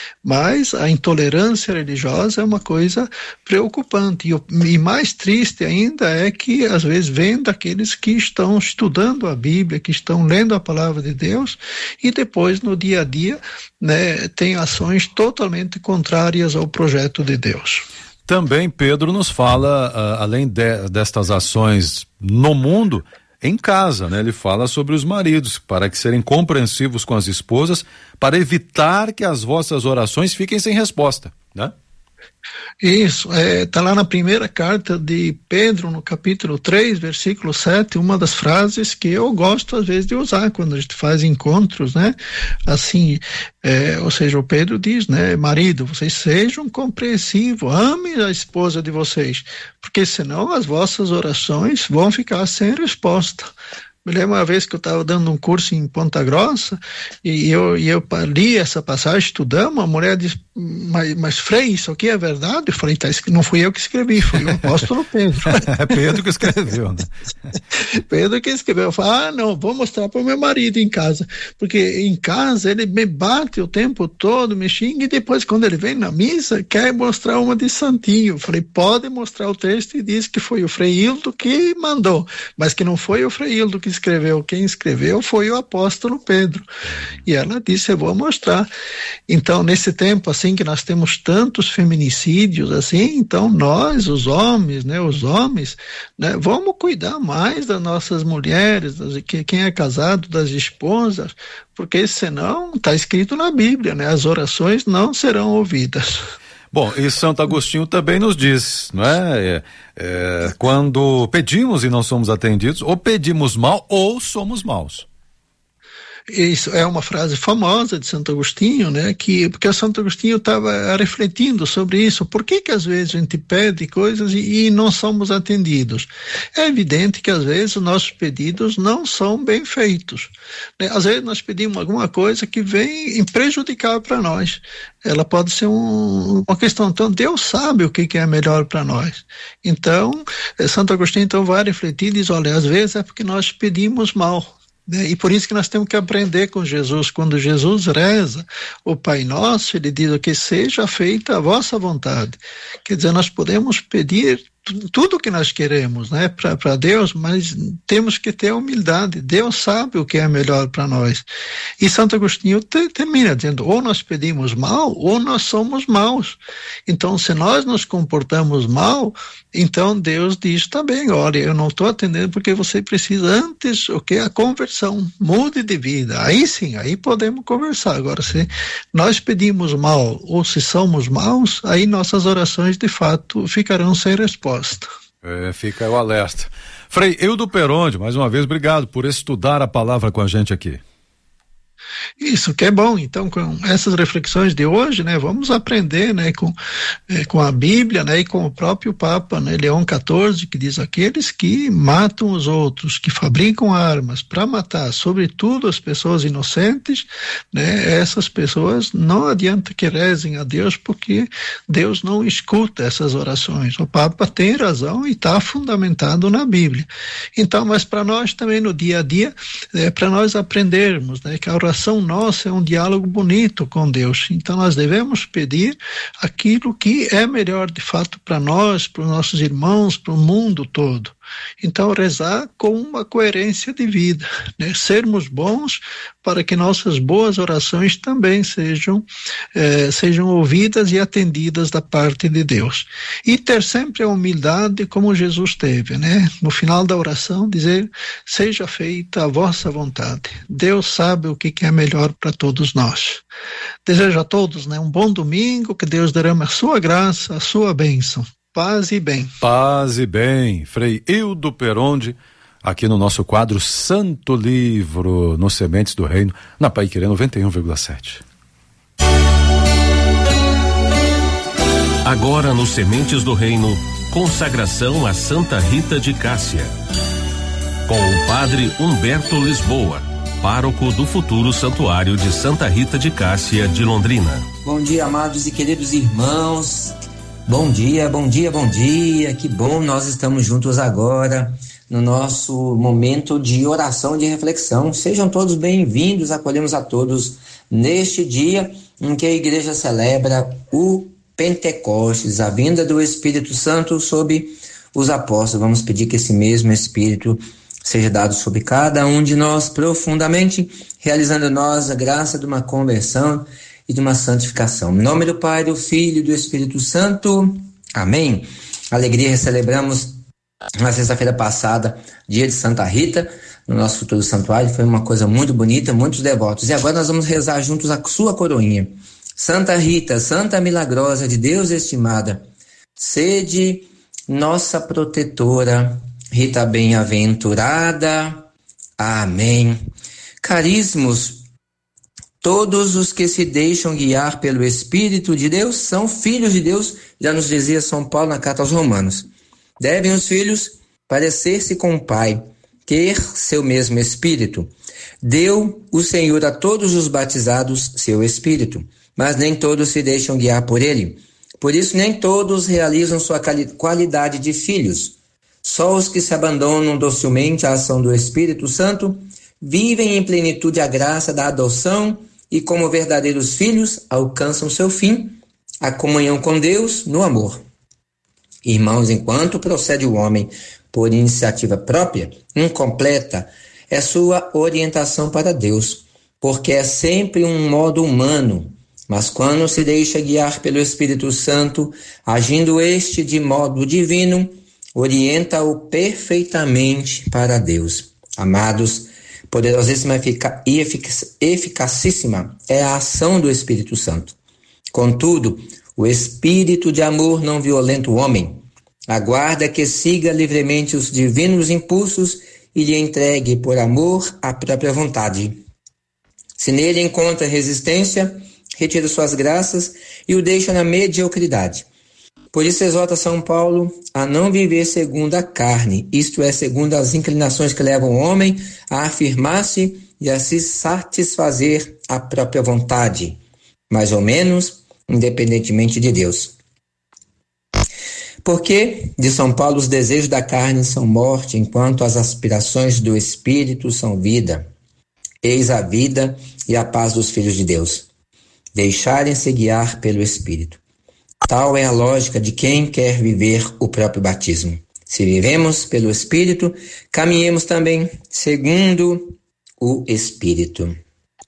mas a intolerância religiosa é uma coisa preocupante, e, e mais triste ainda é que às vezes vem daqueles que estão estudando a Bíblia, que estão lendo a palavra de Deus, e depois no dia a dia, né, tem ações totalmente contrárias ao projeto de Deus.
Também Pedro nos fala, uh, além de, destas ações no mundo, em casa, né? Ele fala sobre os maridos, para que serem compreensivos com as esposas, para evitar que as vossas orações fiquem sem resposta, né?
Isso, está é, lá na primeira carta de Pedro, no capítulo três, versículo sete, uma das frases que eu gosto às vezes de usar quando a gente faz encontros, né? Assim, é, ou seja, o Pedro diz, né? Marido, vocês sejam compreensivos, amem a esposa de vocês, porque senão as vossas orações vão ficar sem resposta. Me lembro uma vez que eu estava dando um curso em Ponta Grossa e eu, e eu li essa passagem, estudamos, a mulher disse, mas, mas Frei, isso aqui é verdade? Eu falei, tá, não fui eu que escrevi, foi o apóstolo Pedro.
É Pedro que escreveu, né?
Pedro que escreveu. Eu falei, ah, não, vou mostrar para o meu marido em casa, porque em casa ele me bate o tempo todo, me xinga, e depois quando ele vem na missa, quer mostrar uma de santinho. Eu falei, pode mostrar o texto e diz que foi o Frei Hildo que mandou, mas que não foi o Frei Hildo que escreveu, quem escreveu foi o apóstolo Pedro. E ela disse, eu vou mostrar. Então, nesse tempo, assim, que nós temos tantos feminicídios, assim, então nós, os homens, né, os homens, né, vamos cuidar mais das nossas mulheres, das, que, quem é casado, das esposas, porque senão, está escrito na Bíblia, né, as orações não serão ouvidas.
Bom, e Santo Agostinho também nos diz, não é? É, é? Quando pedimos e não somos atendidos, ou pedimos mal ou somos maus.
Isso é uma frase famosa de Santo Agostinho, né? Que, porque Santo Agostinho estava refletindo sobre isso. Por que que às vezes a gente pede coisas e, e não somos atendidos? É evidente que às vezes os nossos pedidos não são bem feitos, né? Às vezes nós pedimos alguma coisa que vem prejudicar para nós. Ela pode ser um, uma questão. Então Deus sabe o que, que é melhor para nós. Então Santo Agostinho então vai refletir e diz, olha, às vezes é porque nós pedimos mal. E por isso que nós temos que aprender com Jesus. Quando Jesus reza o Pai Nosso, ele diz que seja feita a vossa vontade. Quer dizer, nós podemos pedir tudo que nós queremos, né, para Deus, mas temos que ter humildade. Deus sabe o que é melhor para nós. E Santo Agostinho te, termina dizendo, ou nós pedimos mal, ou nós somos maus. Então, se nós nos comportamos mal, então Deus diz também, olha, eu não estou atendendo porque você precisa antes, o que? A conversão, mude de vida. Aí sim, aí podemos conversar. Agora, se nós pedimos mal, ou se somos maus, aí nossas orações de fato ficarão sem resposta.
É, fica o alerta. Frei Hildo Peronde, mais uma vez, obrigado por estudar a palavra com a gente aqui.
Isso que é bom. Então, com essas reflexões de hoje, né, vamos aprender, né, com, eh, com a Bíblia, né, e com o próprio Papa, né, Leão quatorze, que diz, aqueles que matam os outros, que fabricam armas para matar, sobretudo as pessoas inocentes, né, essas pessoas não adianta que rezem a Deus, porque Deus não escuta essas orações. O Papa tem razão e está fundamentado na Bíblia. Então, mas para nós também no dia a dia, é para nós aprendermos, né, que a oração nossa é um diálogo bonito com Deus. Então nós devemos pedir aquilo que é melhor de fato para nós, para os nossos irmãos, para o mundo todo. Então rezar com uma coerência de vida, né? Sermos bons para que nossas boas orações também sejam, eh, sejam ouvidas e atendidas da parte de Deus. E ter sempre a humildade como Jesus teve, né? No final da oração dizer, seja feita a vossa vontade. Deus sabe o que é melhor para todos nós. Desejo a todos, né, um bom domingo, que Deus derrame a sua graça, a sua bênção. Paz e bem.
Paz e bem. Frei Hildo Peronde, aqui no nosso quadro Santo Livro, no Sementes do Reino, na Paiquerê noventa e um vírgula sete.
Agora no Sementes do Reino, consagração a Santa Rita de Cássia. Com o padre Humberto Lisboa, pároco do futuro Santuário de Santa Rita de Cássia de Londrina.
Bom dia, amados e queridos irmãos. Bom dia, bom dia, bom dia. Que bom nós estamos juntos agora no nosso momento de oração, de reflexão. Sejam todos bem-vindos, acolhemos a todos neste dia em que a igreja celebra o Pentecostes, a vinda do Espírito Santo sobre os apóstolos. Vamos pedir que esse mesmo Espírito seja dado sobre cada um de nós profundamente, realizando em nós a graça de uma conversão e de uma santificação. Em nome do Pai, do Filho e do Espírito Santo. Amém. Alegria, celebramos na sexta-feira passada, dia de Santa Rita, no nosso futuro santuário. Foi uma coisa muito bonita, muitos devotos. E agora nós vamos rezar juntos a sua coroinha. Santa Rita, Santa Milagrosa de Deus estimada, sede nossa protetora. Rita bem-aventurada. Amém. Caríssimos, todos os que se deixam guiar pelo Espírito de Deus são filhos de Deus, já nos dizia São Paulo na carta aos Romanos. Devem os filhos parecer-se com o Pai, ter seu mesmo Espírito. Deu o Senhor a todos os batizados seu Espírito, mas nem todos se deixam guiar por ele. Por isso nem todos realizam sua qualidade de filhos. Só os que se abandonam docilmente à ação do Espírito Santo vivem em plenitude a graça da adoção e, como verdadeiros filhos, alcançam seu fim, a comunhão com Deus no amor. Irmãos, enquanto procede o homem por iniciativa própria, incompleta é sua orientação para Deus, porque é sempre um modo humano, mas quando se deixa guiar pelo Espírito Santo, agindo este de modo divino, orienta-o perfeitamente para Deus. Amados, poderosíssima e eficacíssima é a ação do Espírito Santo. Contudo, o Espírito de amor não violenta o homem. Aguarda que siga livremente os divinos impulsos e lhe entregue por amor a própria vontade. Se nele encontra resistência, retira suas graças e o deixa na mediocridade. Por isso exorta São Paulo a não viver segundo a carne, isto é, segundo as inclinações que levam o homem a afirmar-se e a se satisfazer a própria vontade, mais ou menos, independentemente de Deus. Porque, de São Paulo, os desejos da carne são morte, enquanto as aspirações do Espírito são vida. Eis a vida e a paz dos filhos de Deus. Deixarem-se guiar pelo Espírito. Tal é a lógica de quem quer viver o próprio batismo. Se vivemos pelo Espírito, caminhemos também segundo o Espírito.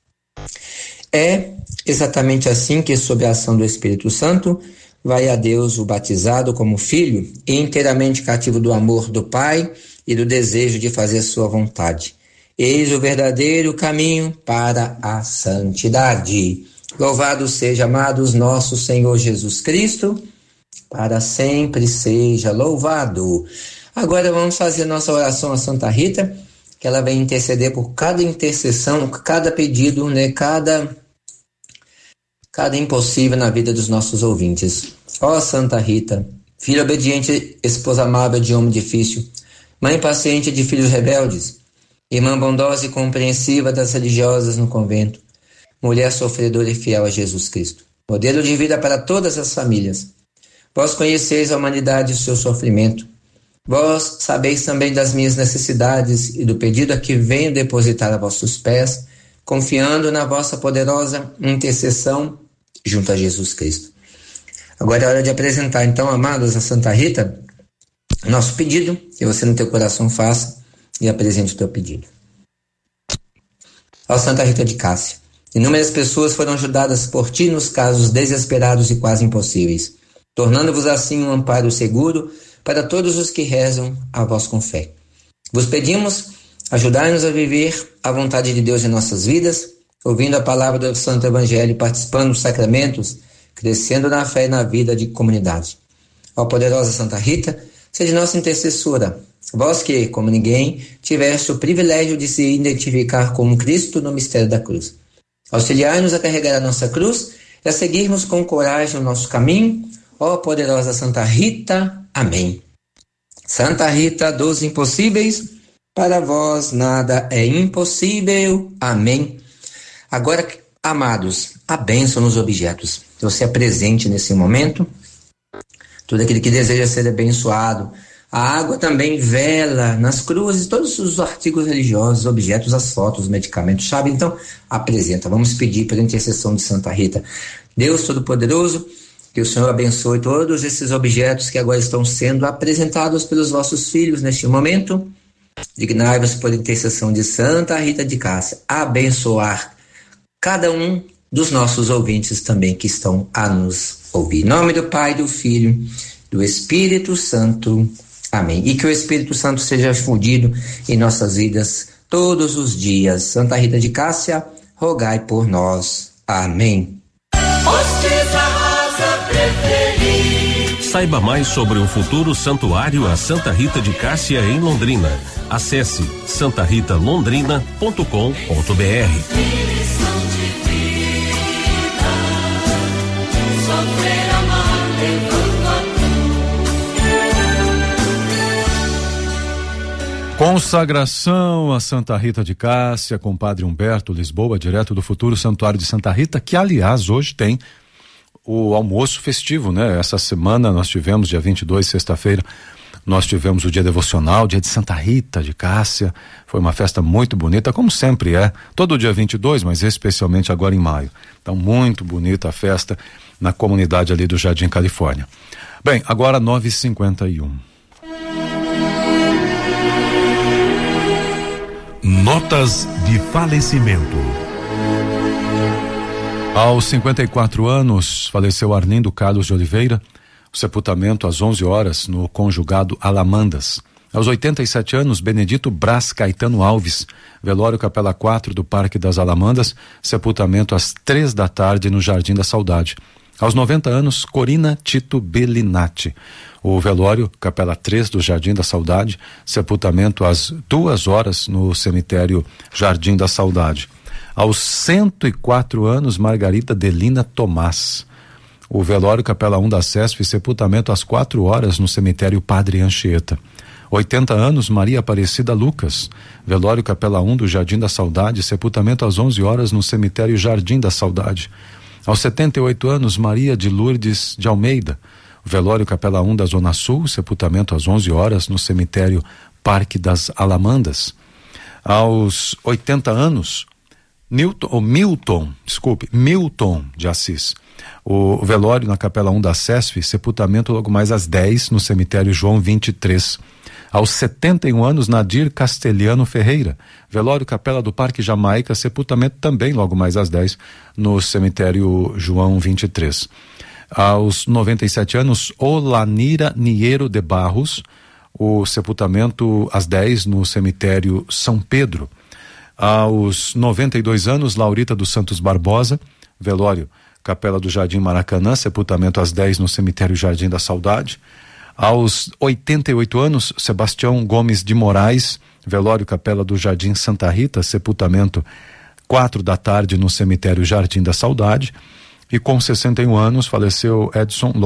É exatamente assim que, sob a ação do Espírito Santo, vai a Deus o batizado como filho e inteiramente cativo do amor do Pai e do desejo de fazer sua vontade. Eis o verdadeiro caminho para a santidade. Louvado seja, amados, nosso Senhor Jesus Cristo, para sempre seja louvado. Agora vamos fazer nossa oração a Santa Rita, que ela vem interceder por cada intercessão, cada pedido, né, cada, cada impossível na vida dos nossos ouvintes. Ó Santa Rita, filha obediente, esposa amável de homem difícil, mãe paciente de filhos rebeldes, irmã bondosa e compreensiva das religiosas no convento, mulher sofredora e fiel a Jesus Cristo, modelo de vida para todas as famílias. Vós conheceis a humanidade e o seu sofrimento. Vós sabeis também das minhas necessidades e do pedido a que venho depositar a vossos pés, confiando na vossa poderosa intercessão junto a Jesus Cristo. Agora é hora de apresentar, então, amados, a Santa Rita, nosso pedido, que você no teu coração faça e apresente o teu pedido. Ó Santa Rita de Cássia, inúmeras pessoas foram ajudadas por ti nos casos desesperados e quase impossíveis, tornando-vos assim um amparo seguro para todos os que rezam a vós com fé. Vos pedimos, ajudai-nos a viver a vontade de Deus em nossas vidas, ouvindo a palavra do Santo Evangelho, participando dos sacramentos, crescendo na fé e na vida de comunidade. Ó poderosa Santa Rita, seja nossa intercessora, vós que, como ninguém, tiveste o privilégio de se identificar com Cristo no mistério da cruz. Auxiliai-nos a carregar a nossa cruz e a seguirmos com coragem o nosso caminho. Ó poderosa Santa Rita, amém. Santa Rita dos impossíveis, para vós nada é impossível, amém. Agora, amados, a bênção nos objetos. Você é presente nesse momento, todo aquele que deseja ser abençoado. A água também, vela, nas cruzes, todos os artigos religiosos, objetos, as fotos, os medicamentos, chave. Então, apresenta. Vamos pedir pela intercessão de Santa Rita. Deus Todo-Poderoso, que o Senhor abençoe todos esses objetos que agora estão sendo apresentados pelos vossos filhos neste momento. Dignai-vos por intercessão de Santa Rita de Cássia abençoar cada um dos nossos ouvintes também que estão a nos ouvir. Em nome do Pai, do Filho, do Espírito Santo. Amém. E que o Espírito Santo seja fundido em nossas vidas todos os dias. Santa Rita de Cássia, rogai por nós. Amém.
Saiba mais sobre o futuro santuário a Santa Rita de Cássia em Londrina. Acesse santa rita londrina ponto com ponto b r.
Consagração a Santa Rita de Cássia com Padre Humberto Lisboa, direto do futuro Santuário de Santa Rita, que aliás hoje tem o almoço festivo, né? Essa semana nós tivemos, dia vinte e dois, sexta-feira, nós tivemos o dia devocional, dia de Santa Rita de Cássia. Foi uma festa muito bonita, como sempre é, todo dia vinte e dois, mas especialmente agora em maio. Então, muito bonita a festa na comunidade ali do Jardim Califórnia. Bem, agora nove e cinquenta e um.
Notas de falecimento.
Aos cinquenta e quatro anos, faleceu Arlindo Carlos de Oliveira, o sepultamento às onze horas no conjugado Alamandas. Aos oitenta e sete anos, Benedito Brás Caetano Alves, velório Capela quatro do Parque das Alamandas, sepultamento às três da tarde no Jardim da Saudade. Aos noventa anos, Corina Tito Bellinati, o velório Capela três do Jardim da Saudade, sepultamento às duas horas no cemitério Jardim da Saudade. Aos cento e quatro anos, Margarida Delina Tomás, o velório Capela um da Sesp, sepultamento às quatro horas no cemitério Padre Anchieta. oitenta anos, Maria Aparecida Lucas, velório Capela um do Jardim da Saudade, sepultamento às onze horas no cemitério Jardim da Saudade. Aos setenta e oito anos, Maria de Lourdes de Almeida, velório Capela um da Zona Sul, sepultamento às onze horas no cemitério Parque das Alamandas. Aos oitenta anos, Newton, ou Milton, desculpe, Milton de Assis, O velório na Capela um da SESF, sepultamento logo mais às dez no cemitério João vinte e três. Aos setenta e um anos, Nadir Castelhano Ferreira, velório Capela do Parque Jamaica, sepultamento também logo mais às dez no cemitério João vinte e três. Aos noventa e sete anos, Olanira Niero de Barros, o sepultamento às dez no cemitério São Pedro. Aos noventa e dois anos, Laurita dos Santos Barbosa, velório Capela do Jardim Maracanã, sepultamento às dez no cemitério Jardim da Saudade. Aos oitenta e oito anos, Sebastião Gomes de Moraes, velório Capela do Jardim Santa Rita, sepultamento quatro da tarde no cemitério Jardim da Saudade. E com sessenta e um anos, faleceu Edson